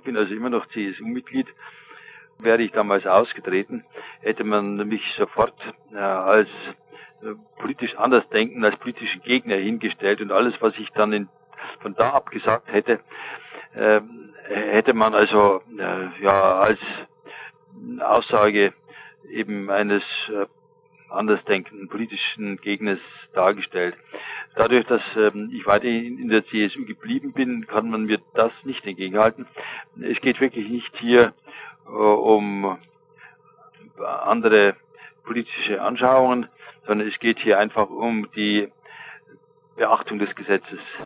bin also immer noch CSU-Mitglied, wäre ich damals ausgetreten, hätte man mich sofort als politisch Andersdenken, als politischen Gegner hingestellt und alles, was ich dann von da ab gesagt hätte, hätte man also als Aussage eben eines andersdenkenden politischen Gegners dargestellt. Dadurch, dass ich weiterhin in der CSU geblieben bin, kann man mir das nicht entgegenhalten. Es geht wirklich nicht hier um andere politische Anschauungen, sondern es geht hier einfach um die Beachtung des Gesetzes.